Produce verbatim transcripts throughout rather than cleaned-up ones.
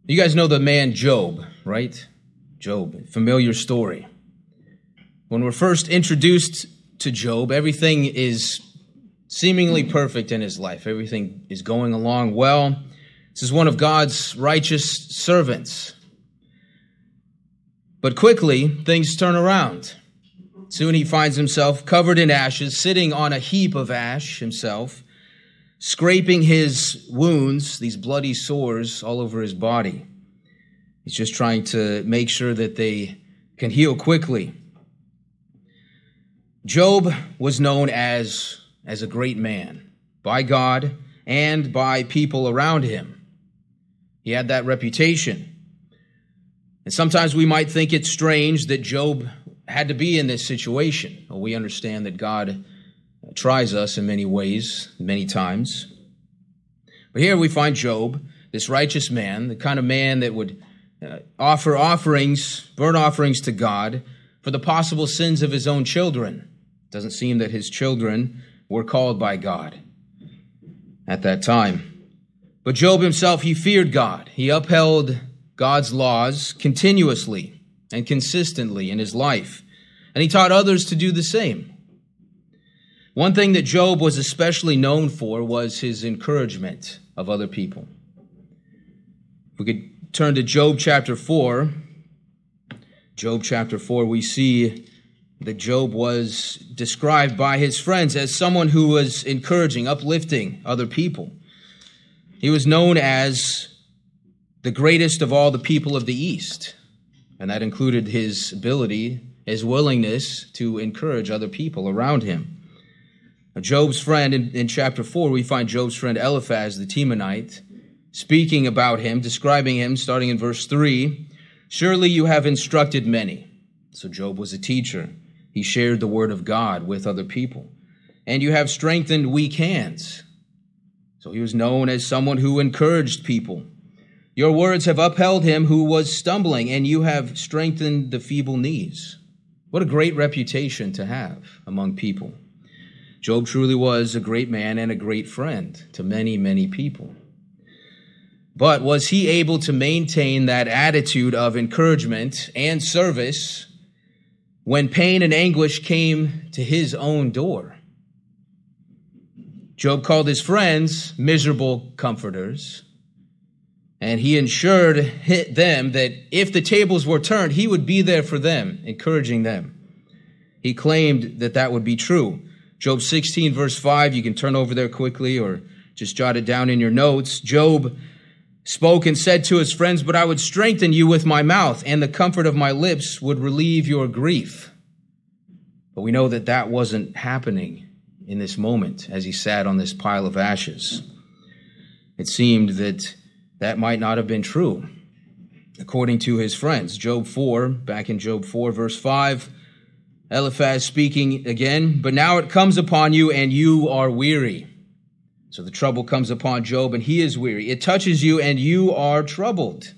You guys know the man Job, right? Job, familiar story. When we're first introduced to Job, everything is seemingly perfect in his life. Everything is going along well. This is one of God's righteous servants. But quickly, things turn around. Soon he finds himself covered in ashes, sitting on a heap of ash himself, scraping his wounds, these bloody sores, all over his body. He's just trying to make sure that they can heal quickly. Job was known as, as a great man by God and by people around him. He had that reputation. And sometimes we might think it's strange that Job had to be in this situation. Well, we understand that God tries us in many ways, many times. But here we find Job, this righteous man, the kind of man that would uh, offer offerings, burnt offerings to God for the possible sins of his own children. It doesn't seem that his children were called by God at that time. But Job himself, he feared God. He upheld God's laws continuously and consistently in his life. And he taught others to do the same. One thing that Job was especially known for was his encouragement of other people. If we could turn to Job chapter four. Job chapter four, we see that Job was described by his friends as someone who was encouraging, uplifting other people. He was known as the greatest of all the people of the East. And that included his ability, his willingness to encourage other people around him. Now, Job's friend, in, in chapter four, we find Job's friend Eliphaz the Temanite speaking about him, describing him, starting in verse three. Surely you have instructed many. So Job was a teacher. He shared the word of God with other people. And you have strengthened weak hands. So he was known as someone who encouraged people. Your words have upheld him who was stumbling, and you have strengthened the feeble knees. What a great reputation to have among people. Job truly was a great man and a great friend to many, many people. But was he able to maintain that attitude of encouragement and service when pain and anguish came to his own door? Job called his friends miserable comforters, and he ensured them that if the tables were turned, he would be there for them, encouraging them. He claimed that that would be true. Job sixteen, verse five, you can turn over there quickly or just jot it down in your notes. Job spoke and said to his friends, but I would strengthen you with my mouth, and the comfort of my lips would relieve your grief. But we know that that wasn't happening in this moment as he sat on this pile of ashes. It seemed that that might not have been true, according to his friends. Job four, back in Job four, verse five, Eliphaz speaking again, but now it comes upon you and you are weary. So the trouble comes upon Job and he is weary. It touches you and you are troubled.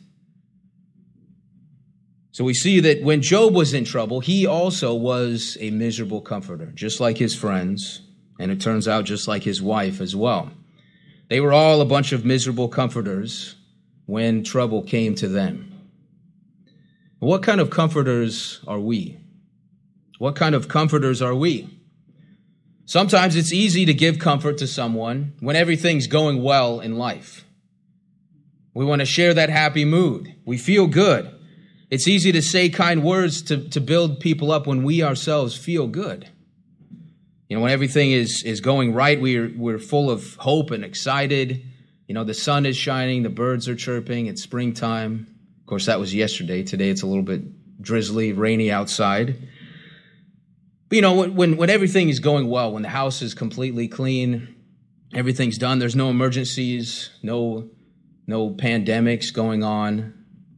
So we see that when Job was in trouble, he also was a miserable comforter, just like his friends, and it turns out just like his wife as well. They were all a bunch of miserable comforters when trouble came to them. What kind of comforters are we? What kind of comforters are we? Sometimes it's easy to give comfort to someone when everything's going well in life. We want to share that happy mood. We feel good. It's easy to say kind words to, to build people up when we ourselves feel good. You know, when everything is, is going right, we're, we're full of hope and excited. You know, the sun is shining, the birds are chirping, it's springtime. Of course, that was yesterday. Today it's a little bit drizzly, rainy outside. But, you know, when, when everything is going well, when the house is completely clean, everything's done, there's no emergencies, no, no pandemics going on.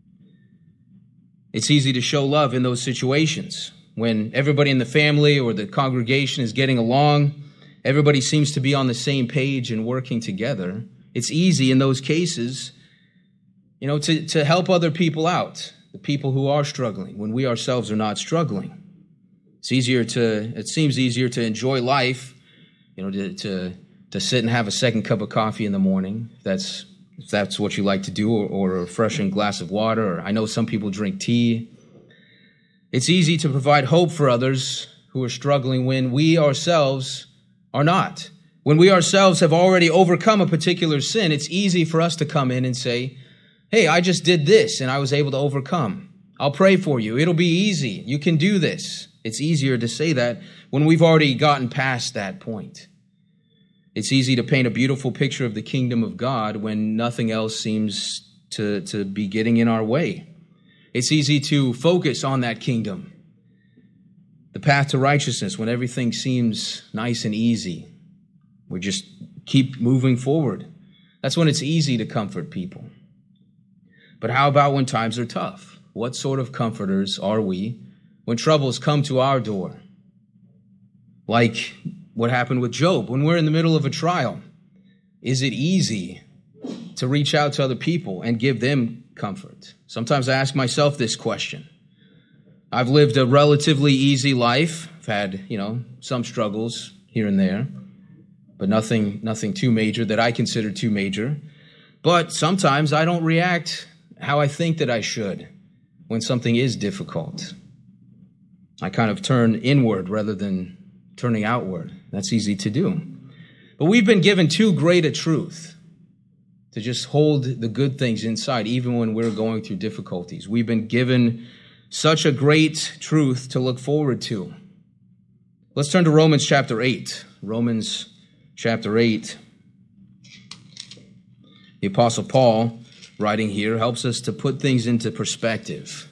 It's easy to show love in those situations. When everybody in the family or the congregation is getting along, everybody seems to be on the same page and working together. It's easy in those cases, you know, to, to help other people out, the people who are struggling, when we ourselves are not struggling. It's easier to, it seems easier to enjoy life, you know, to, to, to sit and have a second cup of coffee in the morning. That's if that's what you like to do, or, or a refreshing glass of water, or I know some people drink tea. It's easy to provide hope for others who are struggling when we ourselves are not. When we ourselves have already overcome a particular sin, it's easy for us to come in and say, hey, I just did this and I was able to overcome. I'll pray for you. It'll be easy. You can do this. It's easier to say that when we've already gotten past that point. It's easy to paint a beautiful picture of the kingdom of God when nothing else seems to, to be getting in our way. It's easy to focus on that kingdom, the path to righteousness, when everything seems nice and easy. We just keep moving forward. That's when it's easy to comfort people. But how about when times are tough? What sort of comforters are we when troubles come to our door? Like what happened with Job when we're in the middle of a trial. Is it easy to reach out to other people and give them comfort? Sometimes I ask myself this question. I've lived a relatively easy life. I've had, you know, some struggles here and there, but nothing, nothing too major that I consider too major. But sometimes I don't react how I think that I should when something is difficult. I kind of turn inward rather than turning outward. That's easy to do. But we've been given too great a truth to just hold the good things inside, even when we're going through difficulties. We've been given such a great truth to look forward to. Let's turn to Romans chapter eight. Romans chapter eight. The Apostle Paul, writing here, helps us to put things into perspective.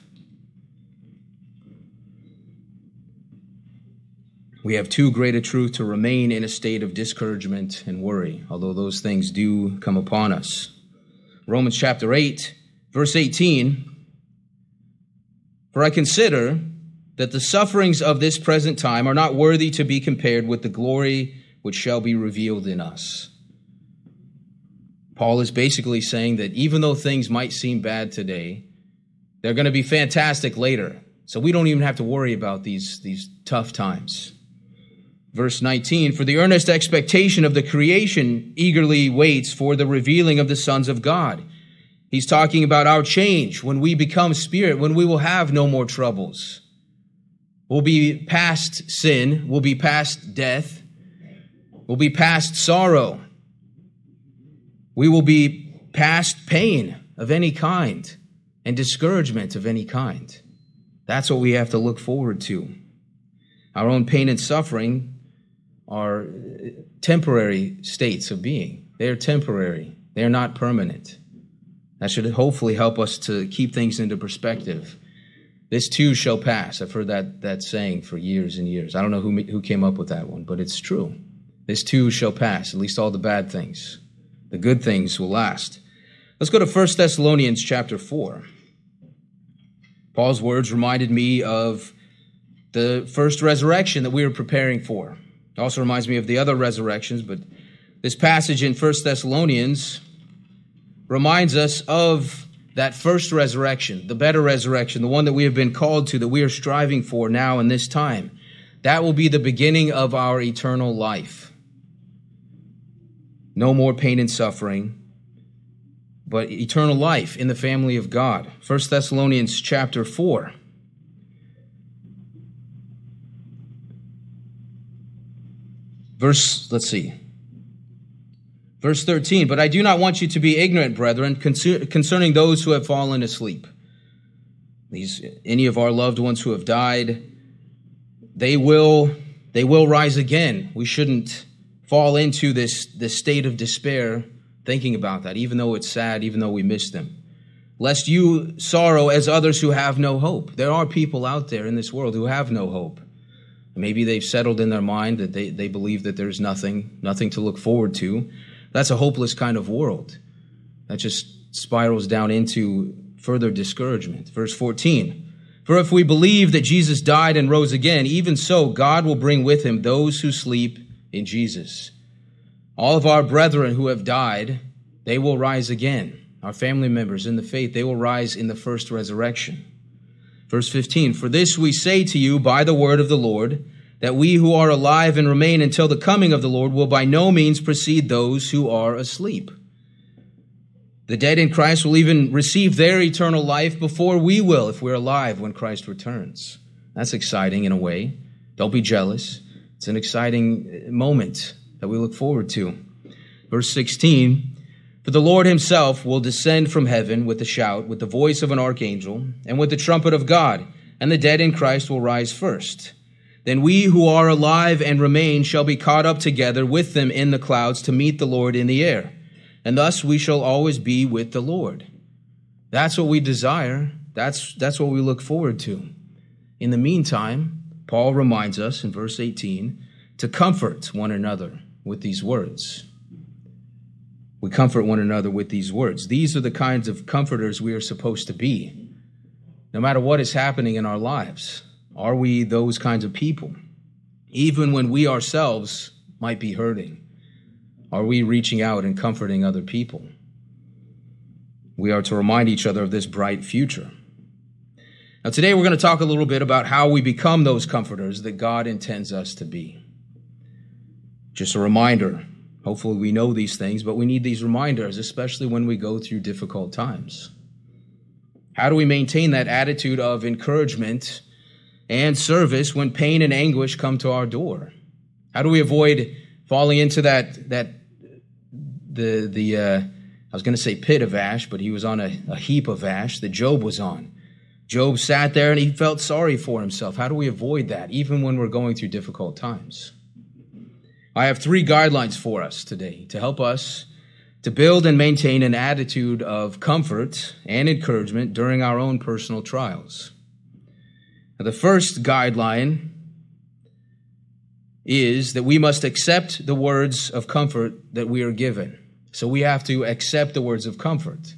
We have too great a truth to remain in a state of discouragement and worry, although those things do come upon us. Romans chapter eight, verse eighteen. For I consider that the sufferings of this present time are not worthy to be compared with the glory which shall be revealed in us. Paul is basically saying that even though things might seem bad today, they're going to be fantastic later. So we don't even have to worry about these, these tough times. Verse nineteen, for the earnest expectation of the creation eagerly waits for the revealing of the sons of God. He's talking about our change when we become spirit, when we will have no more troubles. We'll be past sin, we'll be past death, we'll be past sorrow. We will be past pain of any kind and discouragement of any kind. That's what we have to look forward to. Our own pain and suffering are temporary states of being. They are temporary. They are not permanent. That should hopefully help us to keep things into perspective. This too shall pass. I've heard that, that saying for years and years. I don't know who, who came up with that one, but it's true. This too shall pass, at least all the bad things. The good things will last. Let's go to First Thessalonians chapter four. Paul's words reminded me of the first resurrection that we were preparing for. It also reminds me of the other resurrections, but this passage in First Thessalonians reminds us of that first resurrection, the better resurrection, the one that we have been called to, that we are striving for now in this time. That will be the beginning of our eternal life. No more pain and suffering, but eternal life in the family of God. First Thessalonians chapter four. Verse, let's see. Verse thirteen, but I do not want you to be ignorant, brethren, concerning those who have fallen asleep. These, any of our loved ones who have died, they will, they will rise again. We shouldn't fall into this, this state of despair thinking about that, even though it's sad, even though we miss them. Lest you sorrow as others who have no hope. There are people out there in this world who have no hope. Maybe they've settled in their mind that they, they believe that there's nothing, nothing to look forward to. That's a hopeless kind of world. That just spirals down into further discouragement. Verse fourteen, for if we believe that Jesus died and rose again, even so God will bring with him those who sleep in Jesus. All of our brethren who have died, they will rise again. Our family members in the faith, they will rise in the first resurrection. Verse fifteen, for this we say to you by the word of the Lord, that we who are alive and remain until the coming of the Lord will by no means precede those who are asleep. The dead in Christ will even receive their eternal life before we will if we're alive when Christ returns. That's exciting in a way. Don't be jealous. It's an exciting moment that we look forward to. Verse sixteen, for the Lord himself will descend from heaven with a shout, with the voice of an archangel, and with the trumpet of God, and the dead in Christ will rise first. Then we who are alive and remain shall be caught up together with them in the clouds to meet the Lord in the air. And thus we shall always be with the Lord. That's what we desire. That's, that's what we look forward to. In the meantime, Paul reminds us in verse eighteen to comfort one another with these words. We comfort one another with these words. These are the kinds of comforters we are supposed to be. No matter what is happening in our lives, are we those kinds of people? Even when we ourselves might be hurting, are we reaching out and comforting other people? We are to remind each other of this bright future. Now today we're going to talk a little bit about how we become those comforters that God intends us to be. Just a reminder. Hopefully we know these things, but we need these reminders, especially when we go through difficult times. How do we maintain that attitude of encouragement and service when pain and anguish come to our door? How do we avoid falling into that, that the, the uh, I was going to say pit of ash, but he was on a, a heap of ash that Job was on. Job sat there and he felt sorry for himself. How do we avoid that, even when we're going through difficult times? I have three guidelines for us today to help us to build and maintain an attitude of comfort and encouragement during our own personal trials. Now, the first guideline is that we must accept the words of comfort that we are given. So we have to accept the words of comfort.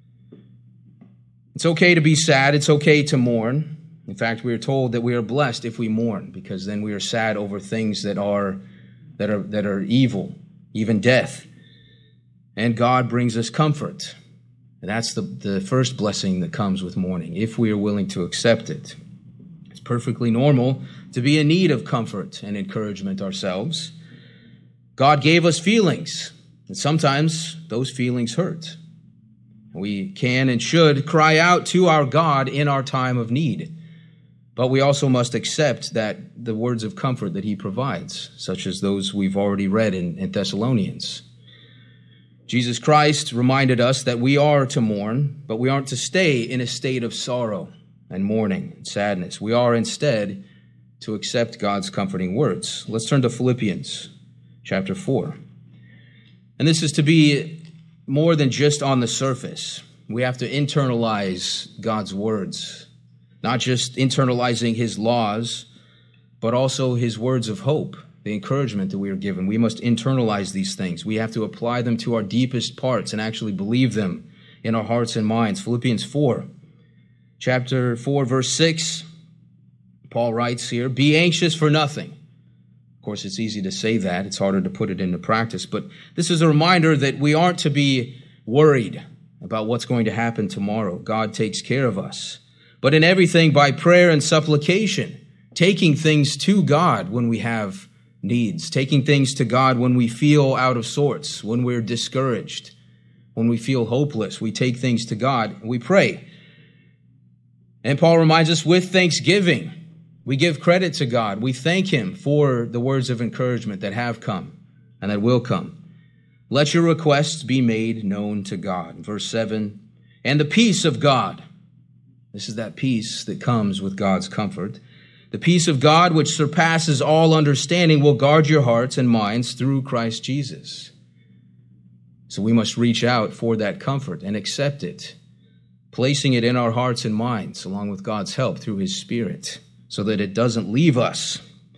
It's okay to be sad. It's okay to mourn. In fact, we are told that we are blessed if we mourn, because then we are sad over things that are that are that are evil, even death. And God brings us comfort. And that's the, the first blessing that comes with mourning, if we are willing to accept it. It's perfectly normal to be in need of comfort and encouragement ourselves. God gave us feelings, and sometimes those feelings hurt. We can and should cry out to our God in our time of need. But we also must accept that the words of comfort that he provides, such as those we've already read in, in Thessalonians. Jesus Christ reminded us that we are to mourn, but we aren't to stay in a state of sorrow and mourning and sadness. We are instead to accept God's comforting words. Let's turn to Philippians chapter four. And this is to be more than just on the surface. We have to internalize God's words. Not just internalizing his laws, but also his words of hope, the encouragement that we are given. We must internalize these things. We have to apply them to our deepest parts and actually believe them in our hearts and minds. Philippians four, chapter four, verse six, Paul writes here, be anxious for nothing. Of course, it's easy to say that. It's harder to put it into practice. But this is a reminder that we aren't to be worried about what's going to happen tomorrow. God takes care of us. But in everything, by prayer and supplication, taking things to God when we have needs, taking things to God when we feel out of sorts, when we're discouraged, when we feel hopeless, we take things to God and we pray. And Paul reminds us with thanksgiving, we give credit to God. We thank him for the words of encouragement that have come and that will come. Let your requests be made known to God. Verse seven, and the peace of God. This is that peace that comes with God's comfort. The peace of God, which surpasses all understanding, will guard your hearts and minds through Christ Jesus. So we must reach out for that comfort and accept it, placing it in our hearts and minds, along with God's help through his Spirit, so that it doesn't leave us.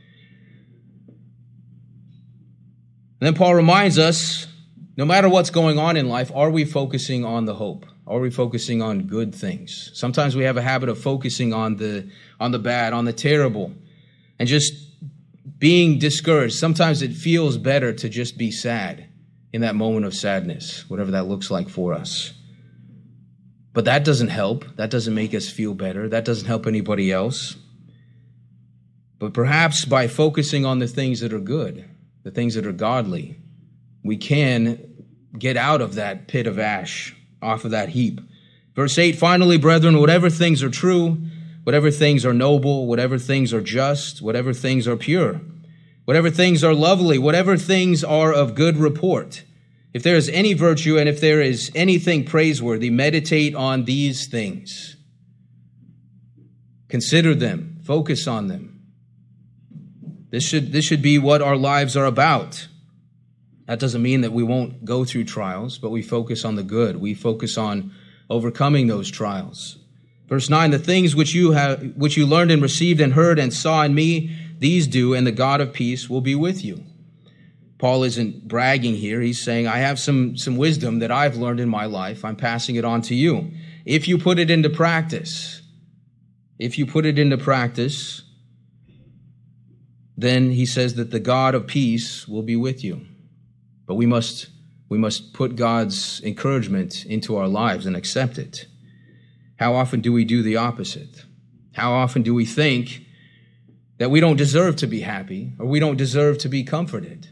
And then Paul reminds us, no matter what's going on in life, are we focusing on the hope? Are we focusing on good things? Sometimes we have a habit of focusing on the on the bad, on the terrible, and just being discouraged. Sometimes it feels better to just be sad in that moment of sadness, whatever that looks like for us. But that doesn't help. That doesn't make us feel better. That doesn't help anybody else. But perhaps by focusing on the things that are good, the things that are godly, we can get out of that pit of ash off of that heap. Verse eight, finally, brethren, whatever things are true, whatever things are noble, whatever things are just, whatever things are pure, whatever things are lovely, whatever things are of good report, if there is any virtue and if there is anything praiseworthy, meditate on these things. Consider them. Focus on them. This should, this should be what our lives are about. That doesn't mean that we won't go through trials, but we focus on the good. We focus on overcoming those trials. Verse nine, the things which you have, which you learned and received and heard and saw in me, these do, and the God of peace will be with you. Paul isn't bragging here. He's saying, I have some, some wisdom that I've learned in my life. I'm passing it on to you. If you put it into practice, if you put it into practice, then he says that the God of peace will be with you. But we must, we must put God's encouragement into our lives and accept it. How often do we do the opposite? How often do we think that we don't deserve to be happy or we don't deserve to be comforted?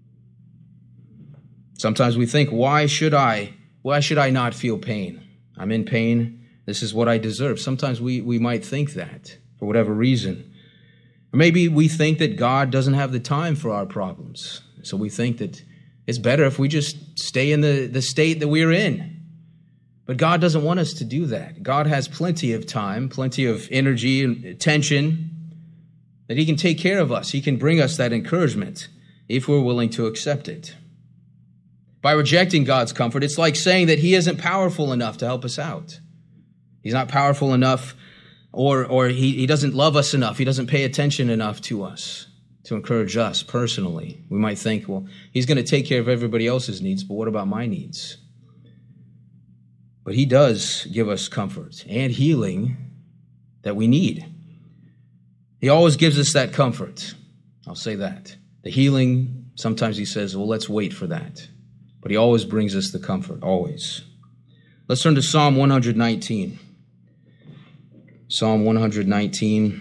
Sometimes we think, why should I, why should I not feel pain? I'm in pain. This is what I deserve. Sometimes we, we might think that for whatever reason. Or maybe we think that God doesn't have the time for our problems. So we think that it's better if we just stay in the, the state that we're in. But God doesn't want us to do that. God has plenty of time, plenty of energy and attention that he can take care of us. He can bring us that encouragement if we're willing to accept it. By rejecting God's comfort, it's like saying that he isn't powerful enough to help us out. He's not powerful enough, or, or he, he doesn't love us enough. He doesn't pay attention enough to us to encourage us personally. We might think, well, he's going to take care of everybody else's needs, but what about my needs? But he does give us comfort and healing that we need. He always gives us that comfort. I'll say that. The healing, sometimes he says, well, let's wait for that. But he always brings us the comfort, always. Let's turn to Psalm one nineteen. Psalm one nineteen.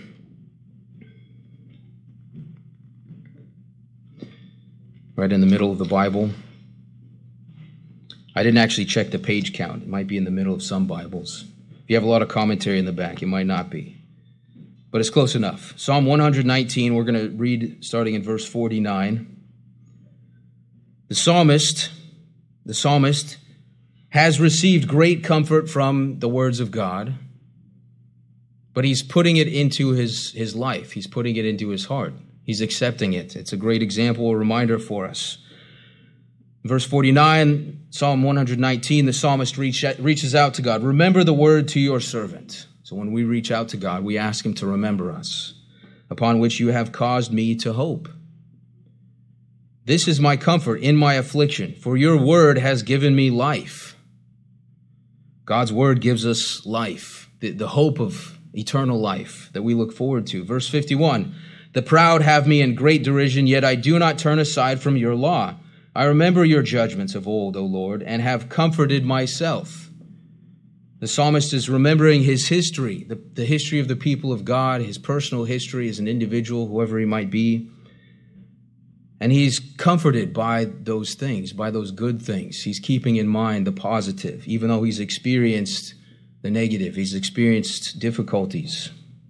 Right in the middle of the Bible. I didn't actually check the page count. It might be in the middle of some Bibles. If you have a lot of commentary in the back, it might not be. But it's close enough. Psalm one nineteen, we're going to read starting in verse forty-nine. The psalmist, the psalmist has received great comfort from the words of God, but he's putting it into his, his life. He's putting it into his heart. He's accepting it. It's a great example, a reminder for us. Verse forty-nine, Psalm one nineteen, the psalmist reach, reaches out to God. Remember the word to your servant. So when we reach out to God, we ask him to remember us, upon which you have caused me to hope. This is my comfort in my affliction, for your word has given me life. God's word gives us life, the, the hope of eternal life that we look forward to. Verse fifty-one, the proud have me in great derision, yet I do not turn aside from your law. I remember your judgments of old, O Lord, and have comforted myself. The psalmist is remembering his history, the, the history of the people of God, his personal history as an individual, whoever he might be. And he's comforted by those things, by those good things. He's keeping in mind the positive, even though he's experienced the negative. He's experienced difficulties.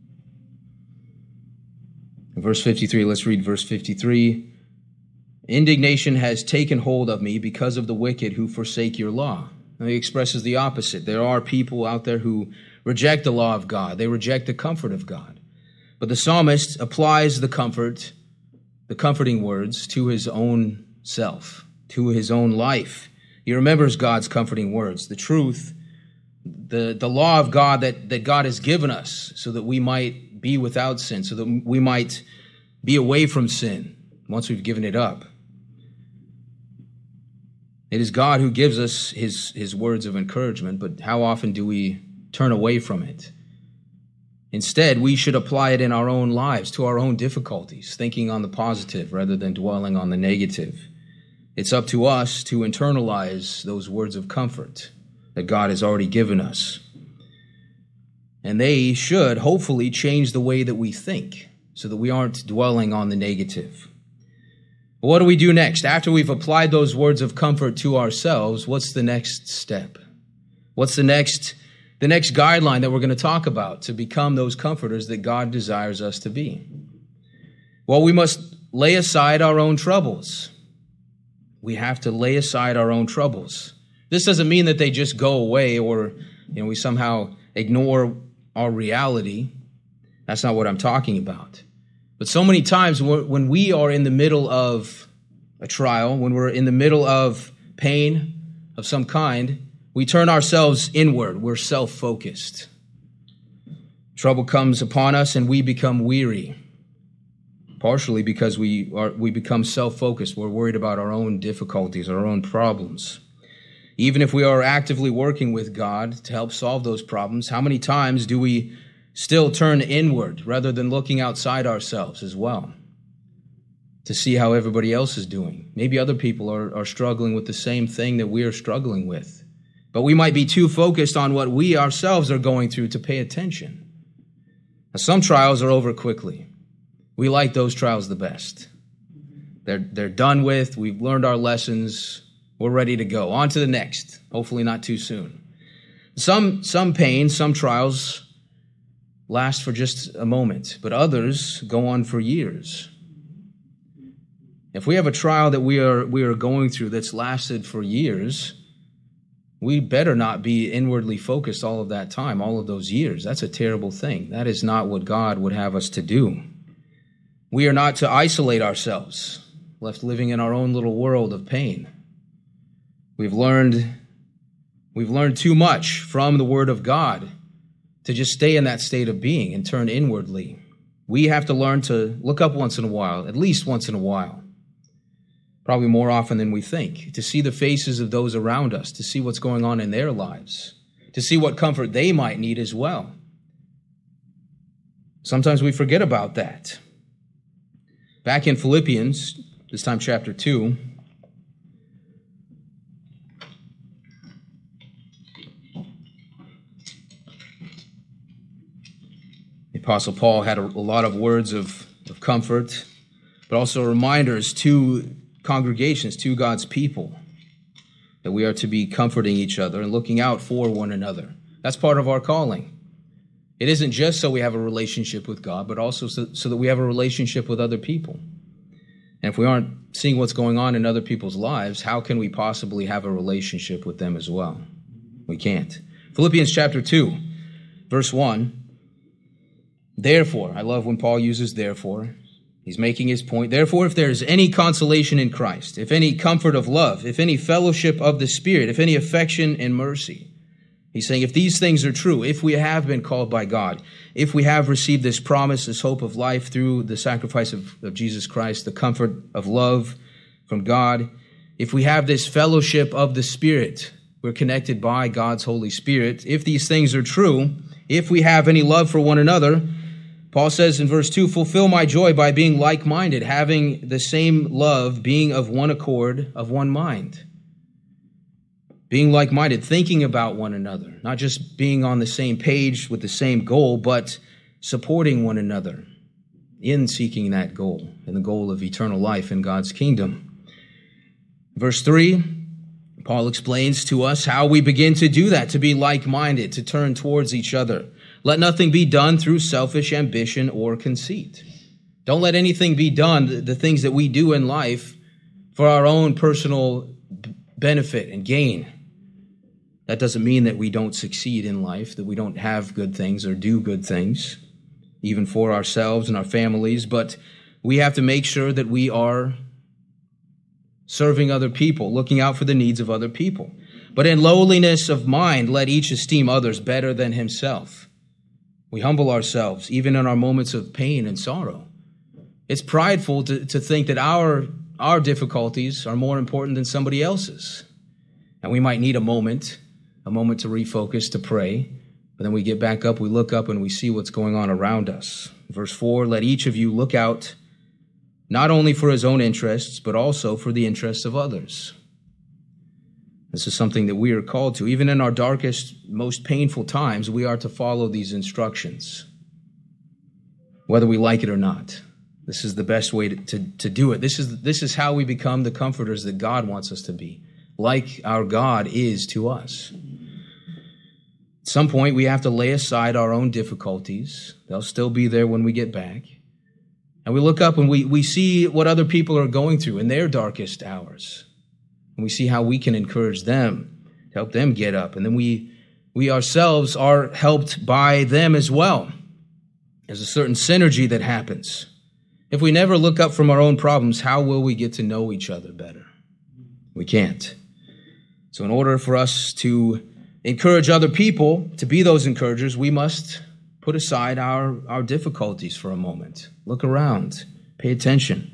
In verse fifty-three, let's read verse fifty-three. Indignation has taken hold of me because of the wicked who forsake your law. Now he expresses the opposite. There are people out there who reject the law of God. They reject the comfort of God. But the psalmist applies the comfort, the comforting words, to his own self, to his own life. He remembers God's comforting words, the truth, the, the law of God that, that God has given us so that we might be without sin, so that we might be away from sin once we've given it up. It is God who gives us his, his words of encouragement, but how often do we turn away from it? Instead, we should apply it in our own lives, to our own difficulties, thinking on the positive rather than dwelling on the negative. It's up to us to internalize those words of comfort that God has already given us. And they should hopefully change the way that we think so that we aren't dwelling on the negative. But what do we do next? After we've applied those words of comfort to ourselves, what's the next step? What's the next, the next guideline that we're going to talk about to become those comforters that God desires us to be? Well, we must lay aside our own troubles. We have to lay aside our own troubles. This doesn't mean that they just go away or, you know, we somehow ignore our reality. That's not what I'm talking about. But so many times when we are in the middle of a trial, when we're in the middle of pain of some kind, we turn ourselves inward. We're self-focused. Trouble comes upon us and we become weary. Partially because we are we become self-focused. We're worried about our own difficulties, our own problems. Even if we are actively working with God to help solve those problems, how many times do we still turn inward rather than looking outside ourselves as well to see how everybody else is doing? Maybe other people are, are struggling with the same thing that we are struggling with. But we might be too focused on what we ourselves are going through to pay attention. Now, some trials are over quickly. We like those trials the best. They're, they're done with. We've learned our lessons. We're ready to go. On to the next. Hopefully not too soon. Some, some pain, some trials last for just a moment, but others go on for years. If we have a trial that we are, we are going through that's lasted for years, we better not be inwardly focused all of that time, all of those years. That's a terrible thing. That is not what God would have us to do. We are not to isolate ourselves, left living in our own little world of pain. We've learned, we've learned too much from the Word of God to just stay in that state of being and turn inwardly. We have to learn to look up once in a while, at least once in a while, probably more often than we think, to see the faces of those around us, to see what's going on in their lives, to see what comfort they might need as well. Sometimes we forget about that. Back in Philippians, this time chapter two, the Apostle Paul had a, a lot of words of, of comfort, but also reminders to congregations, to God's people, that we are to be comforting each other and looking out for one another. That's part of our calling. It isn't just so we have a relationship with God, but also so, so that we have a relationship with other people. And if we aren't seeing what's going on in other people's lives, how can we possibly have a relationship with them as well? We can't. Philippians chapter two, verse one. Therefore, I love when Paul uses therefore. He's making his point. Therefore, if there is any consolation in Christ, if any comfort of love, if any fellowship of the Spirit, if any affection and mercy. He's saying if these things are true, if we have been called by God, if we have received this promise, this hope of life through the sacrifice of, of Jesus Christ, the comfort of love from God, if we have this fellowship of the Spirit, we're connected by God's Holy Spirit. If these things are true, if we have any love for one another, Paul says in verse two, fulfill my joy by being like-minded, having the same love, being of one accord, of one mind. Being like-minded, thinking about one another, not just being on the same page with the same goal, but supporting one another in seeking that goal, and the goal of eternal life in God's kingdom. Verse three, Paul explains to us how we begin to do that, to be like-minded, to turn towards each other. Let nothing be done through selfish ambition or conceit. Don't let anything be done, the things that we do in life, for our own personal benefit and gain. That doesn't mean that we don't succeed in life, that we don't have good things or do good things, even for ourselves and our families, but we have to make sure that we are serving other people, looking out for the needs of other people. But in lowliness of mind, let each esteem others better than himself. We humble ourselves, even in our moments of pain and sorrow. It's prideful to, to think that our, our difficulties are more important than somebody else's. And we might need a moment, a moment to refocus, to pray. But then we get back up, we look up, and we see what's going on around us. Verse four, let each of you look out not only for his own interests, but also for the interests of others. This is something that we are called to. Even in our darkest, most painful times, we are to follow these instructions, whether we like it or not. This is the best way to, to, to do it. This is, this is how we become the comforters that God wants us to be, like our God is to us. At some point, we have to lay aside our own difficulties. They'll still be there when we get back. And we look up and we, we see what other people are going through in their darkest hours. And we see how we can encourage them, to help them get up. And then we, we ourselves are helped by them as well. There's a certain synergy that happens. If we never look up from our own problems, how will we get to know each other better? We can't. So in order for us to encourage other people, to be those encouragers, we must put aside our, our difficulties for a moment. Look around. Pay attention.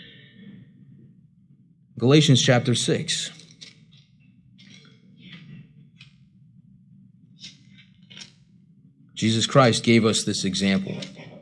Galatians chapter six. Jesus Christ gave us this example.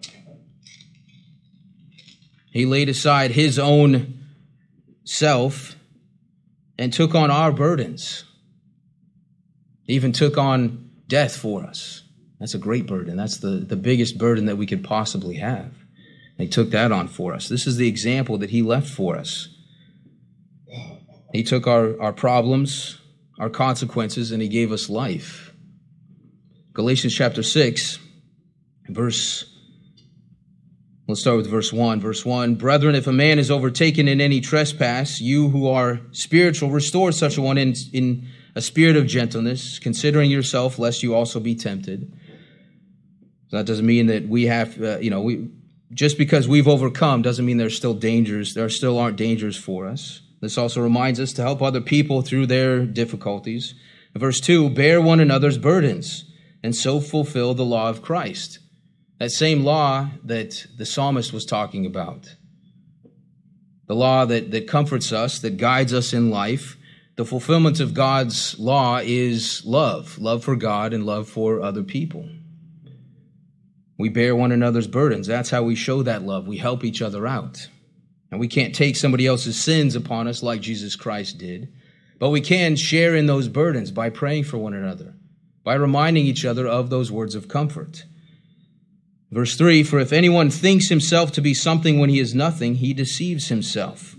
He laid aside his own self and took on our burdens. He even took on death for us. That's a great burden. That's the, the biggest burden that we could possibly have. He took that on for us. This is the example that he left for us. He took our, our problems, our consequences, and he gave us life. Galatians chapter six, verse, let's start with verse one. Verse one, brethren, if a man is overtaken in any trespass, you who are spiritual, restore such a one in, in a spirit of gentleness, considering yourself, lest you also be tempted. So that doesn't mean that we have, uh, you know, we just because we've overcome doesn't mean there's still dangers. There still aren't dangers for us. This also reminds us to help other people through their difficulties. Verse two, bear one another's burdens, and so fulfill the law of Christ. That same law that the psalmist was talking about. The law that, that comforts us, that guides us in life. The fulfillment of God's law is love. Love for God and love for other people. We bear one another's burdens. That's how we show that love. We help each other out. And we can't take somebody else's sins upon us like Jesus Christ did. But we can share in those burdens by praying for one another, by reminding each other of those words of comfort. Verse three, for if anyone thinks himself to be something when he is nothing, he deceives himself.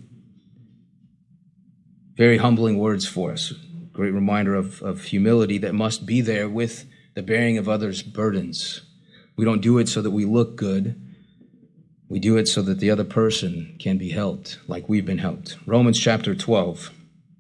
Very humbling words for us. Great reminder of, of humility that must be there with the bearing of others' burdens. We don't do it so that we look good. We do it so that the other person can be helped like we've been helped. Romans chapter twelve.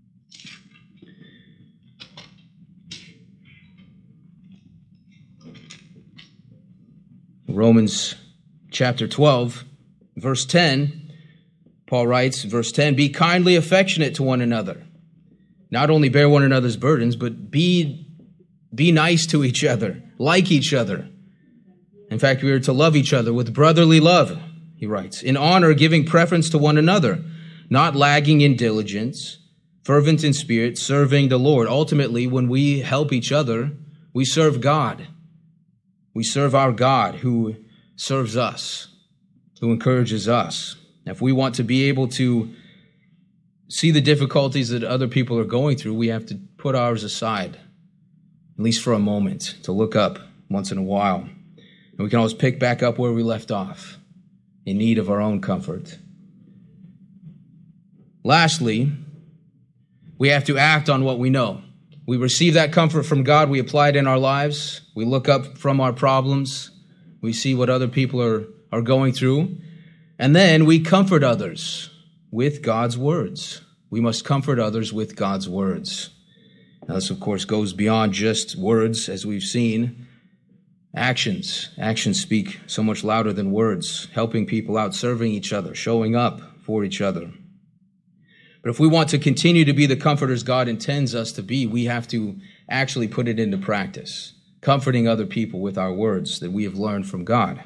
Romans chapter twelve, verse ten, Paul writes, verse ten, be kindly affectionate to one another. Not only bear one another's burdens, but be, be nice to each other, like each other. In fact, we are to love each other with brotherly love, he writes, in honor, giving preference to one another, not lagging in diligence, fervent in spirit, serving the Lord. Ultimately, when we help each other, we serve God. We serve our God who serves us, who encourages us. If we want to be able to see the difficulties that other people are going through, we have to put ours aside, at least for a moment, to look up once in a while. And we can always pick back up where we left off, in need of our own comfort. Lastly, we have to act on what we know. We receive that comfort from God. We apply it in our lives. We look up from our problems. We see what other people are, are going through. And then we comfort others with God's words. We must comfort others with God's words. Now, this, of course, goes beyond just words, as we've seen. Actions. Actions speak so much louder than words. Helping people out, serving each other, showing up for each other. But if we want to continue to be the comforters God intends us to be, we have to actually put it into practice, comforting other people with our words that we have learned from God.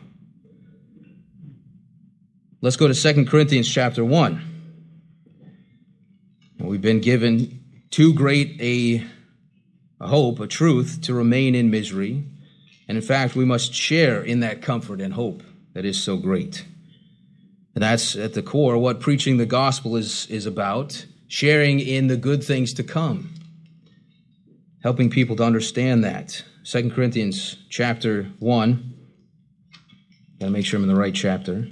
Let's go to Second Corinthians chapter one. We've been given too great a, a hope, a truth, to remain in misery. And in fact, we must share in that comfort and hope that is so great. And that's at the core what preaching the gospel is, is about, sharing in the good things to come, helping people to understand that. Second Corinthians chapter one, got to make sure I'm in the right chapter.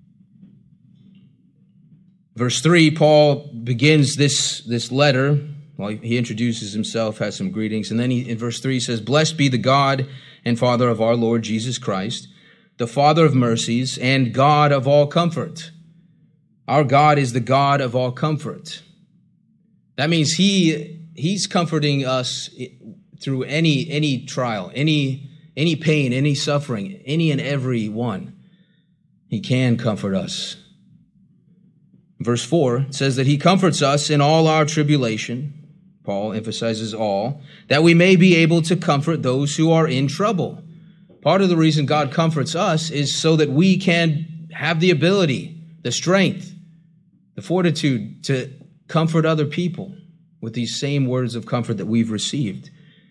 Verse three, Paul begins this, this letter Well, he introduces himself, has some greetings, and then he, in verse three, he says, "Blessed be the God and Father of our Lord Jesus Christ, the Father of mercies and God of all comfort." Our God is the God of all comfort. That means he he's comforting us through any any trial, any any pain, any suffering, any and every one. He can comfort us. Verse four says that he comforts us in all our tribulation. Paul emphasizes all, that we may be able to comfort those who are in trouble. Part of the reason God comforts us is so that we can have the ability, the strength, the fortitude to comfort other people with these same words of comfort that we've received.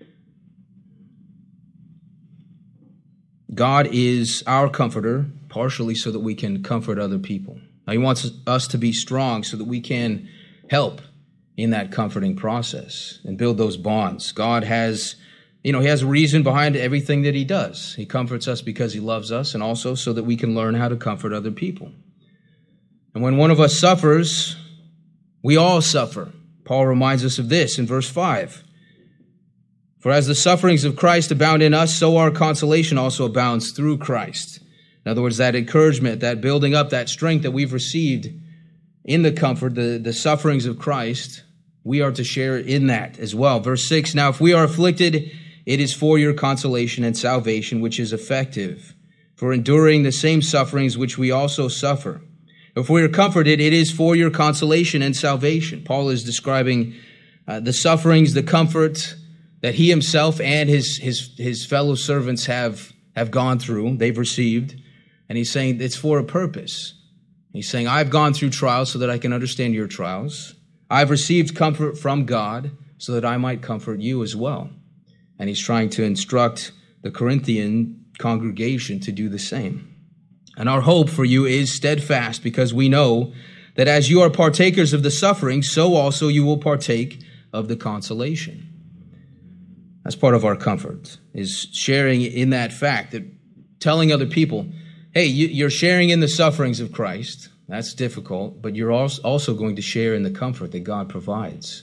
God is our comforter, partially so that we can comfort other people. Now, he wants us to be strong so that we can help in that comforting process and build those bonds. God has, you know, he has a reason behind everything that he does. He comforts us because he loves us, and also so that we can learn how to comfort other people. And when one of us suffers, we all suffer. Paul reminds us of this in verse five. "For as the sufferings of Christ abound in us, so our consolation also abounds through Christ." In other words, that encouragement, that building up, that strength that we've received in the comfort, the, the sufferings of Christ, we are to share in that as well. Verse six, "Now if we are afflicted, it is for your consolation and salvation, which is effective, for enduring the same sufferings which we also suffer. If we are comforted, it is for your consolation and salvation." Paul is describing uh, the sufferings, the comfort that he himself and his, his, his fellow servants have, have gone through, they've received. And he's saying it's for a purpose. He's saying, I've gone through trials so that I can understand your trials. I've received comfort from God so that I might comfort you as well. And he's trying to instruct the Corinthian congregation to do the same. And our hope for you is steadfast, because we know that as you are partakers of the suffering, so also you will partake of the consolation. That's part of our comfort, is sharing in that fact, that telling other people, hey, you're sharing in the sufferings of Christ. That's difficult, but you're also going to share in the comfort that God provides.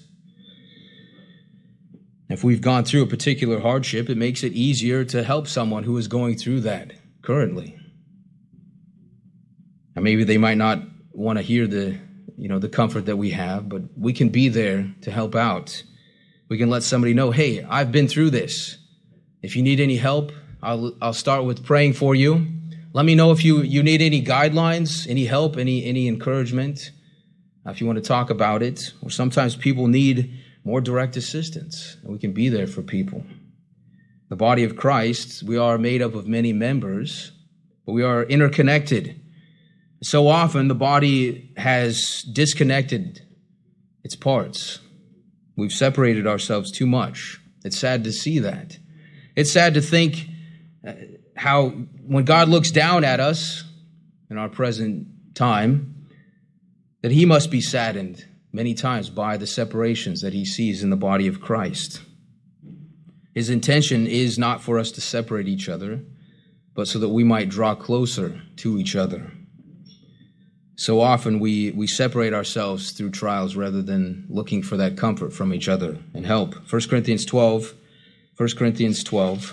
If we've gone through a particular hardship, it makes it easier to help someone who is going through that currently. And maybe they might not want to hear the, you know, the comfort that we have, but we can be there to help out. We can let somebody know, hey, I've been through this. If you need any help, I'll I'll start with praying for you. Let me know if you, you need any guidelines, any help, any any encouragement, uh, if you want to talk about it. Or sometimes people need more direct assistance, and we can be there for people. The body of Christ, we are made up of many members, but we are interconnected. So often the body has disconnected its parts. We've separated ourselves too much. It's sad to see that. It's sad to think how when God looks down at us in our present time, that he must be saddened many times by the separations that he sees in the body of Christ. His intention is not for us to separate each other, but so that we might draw closer to each other. So often we, we separate ourselves through trials rather than looking for that comfort from each other and help. First Corinthians twelve, First Corinthians twelve.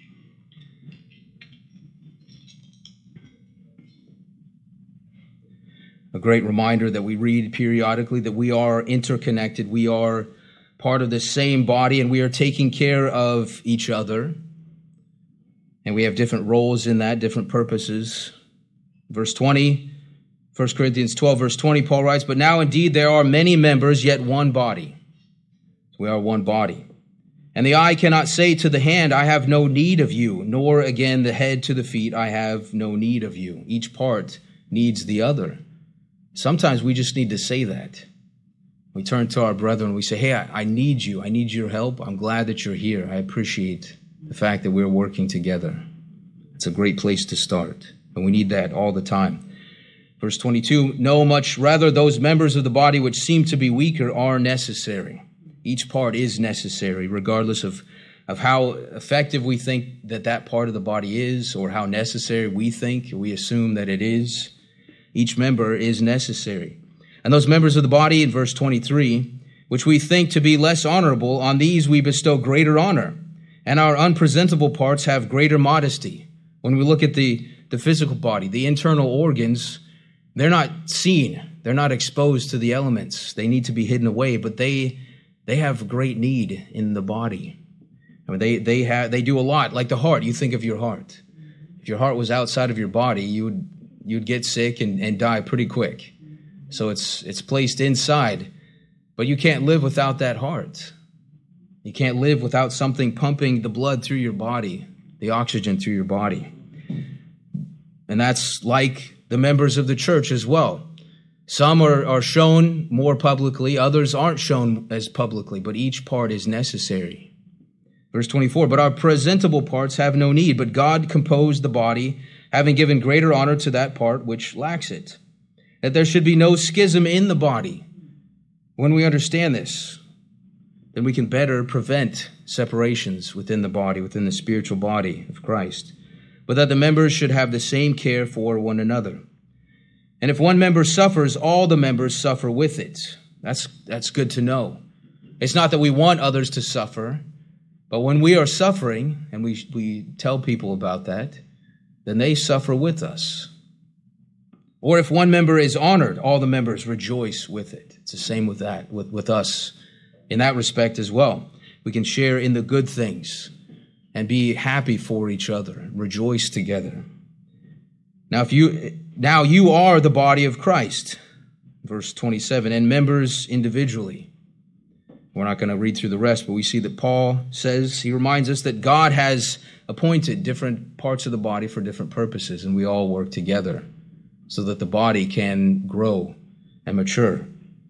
A great reminder that we read periodically, that we are interconnected. We are part of the same body, and we are taking care of each other. And we have different roles in that, different purposes. Verse twenty, First Corinthians twelve, verse twenty, Paul writes, "But now indeed there are many members, yet one body." We are one body. "And the eye cannot say to the hand, I have no need of you, nor again the head to the feet, I have no need of you." Each part needs the other. Sometimes we just need to say that. We turn to our brethren and we say, hey, I, I need you. I need your help. I'm glad that you're here. I appreciate the fact that we're working together. It's a great place to start. And we need that all the time. Verse twenty-two, "No, much rather those members of the body which seem to be weaker are necessary." Each part is necessary, regardless of, of how effective we think that that part of the body is, or how necessary we think, we assume that it is. Each member is necessary. And those members of the body, in verse twenty-three, which we think to be less honorable, on these we bestow greater honor, and our unpresentable parts have greater modesty. When we look at the, the physical body, the internal organs, they're not seen. They're not exposed to the elements. They need to be hidden away, but they they have great need in the body. I mean, they they have they do a lot. Like the heart, you think of your heart. If your heart was outside of your body, you would you'd get sick and, and die pretty quick. So it's it's placed inside, but you can't live without that heart. You can't live without something pumping the blood through your body, the oxygen through your body. And that's like the members of the church as well. Some are, are shown more publicly, others aren't shown as publicly, but each part is necessary. Verse twenty-four, but our presentable parts have no need, but God composed the body, having given greater honor to that part which lacks it, that there should be no schism in the body. When we understand this, then we can better prevent separations within the body, within the spiritual body of Christ, but that the members should have the same care for one another. And if one member suffers, all the members suffer with it. That's, that's good to know. It's not that we want others to suffer, but when we are suffering, and we, we tell people about that, then they suffer with us. Or if one member is honored, all the members rejoice with it. It's the same with that, with, with us in that respect as well. We can share in the good things and be happy for each other, rejoice together. Now, if you now you are the body of Christ, verse twenty-seven, and members individually. We're not going to read through the rest, but we see that Paul says, he reminds us that God has appointed different parts of the body for different purposes, and we all work together so that the body can grow and mature.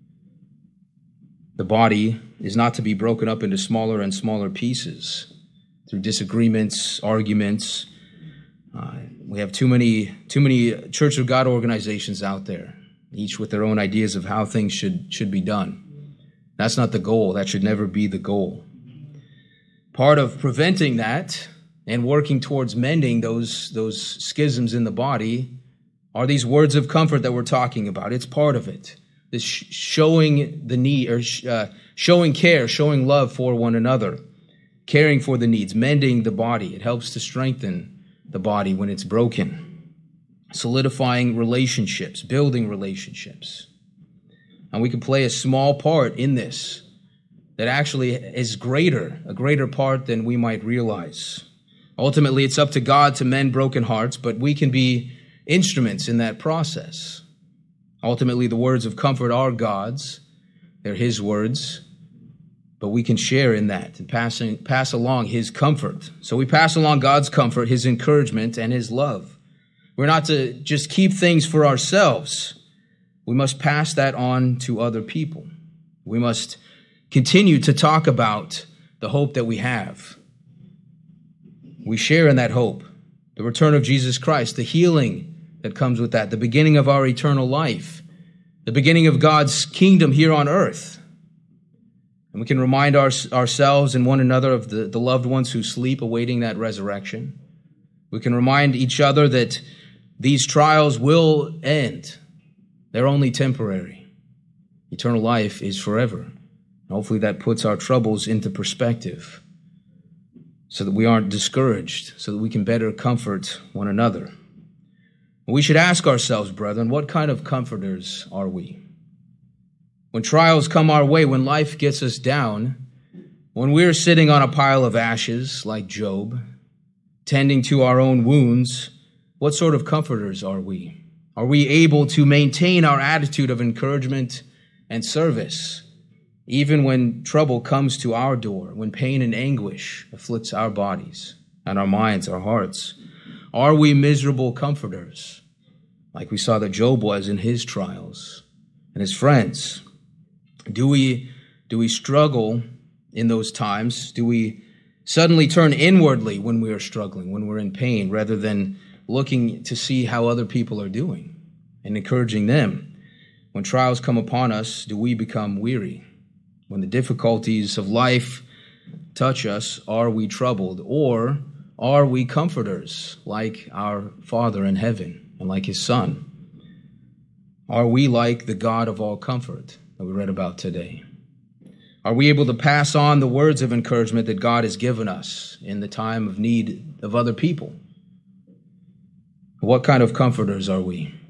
The body is not to be broken up into smaller and smaller pieces through disagreements, arguments. Uh, we have too many, too many Church of God organizations out there, each with their own ideas of how things should, should be done. That's not the goal. That should never be the goal. Part of preventing that and working towards mending those, those schisms in the body are these words of comfort that we're talking about. It's part of it. This sh- showing the need, or sh- uh, showing care, showing love for one another, caring for the needs, mending the body. It helps to strengthen the body when it's broken, solidifying relationships, building relationships. And we can play a small part in this that actually is greater, a greater part than we might realize. Ultimately, it's up to God to mend broken hearts, but we can be instruments in that process. Ultimately, the words of comfort are God's. They're His words. But we can share in that and passing, pass along His comfort. So we pass along God's comfort, His encouragement, and His love. We're not to just keep things for ourselves. We must pass that on to other people. We must continue to talk about the hope that we have. We share in that hope, the return of Jesus Christ, the healing that comes with that, the beginning of our eternal life, the beginning of God's kingdom here on earth. And we can remind our, ourselves and one another of the, the loved ones who sleep awaiting that resurrection. We can remind each other that these trials will end. They're only temporary. Eternal life is forever. And hopefully that puts our troubles into perspective so that we aren't discouraged, so that we can better comfort one another. We should ask ourselves, brethren, what kind of comforters are we? When trials come our way, when life gets us down, when we're sitting on a pile of ashes like Job, tending to our own wounds, what sort of comforters are we? Are we able to maintain our attitude of encouragement and service, even when trouble comes to our door, when pain and anguish afflicts our bodies and our minds, our hearts? Are we miserable comforters, like we saw that Job was in his trials and his friends? Do we, do we struggle in those times? Do we suddenly turn inwardly when we are struggling, when we're in pain, rather than looking to see how other people are doing and encouraging them? When trials come upon us, do we become weary? When the difficulties of life touch us, are we troubled? Or are we comforters like our Father in heaven and like His Son? Are we like the God of all comfort that we read about today? Are we able to pass on the words of encouragement that God has given us in the time of need of other people? What kind of comforters are we?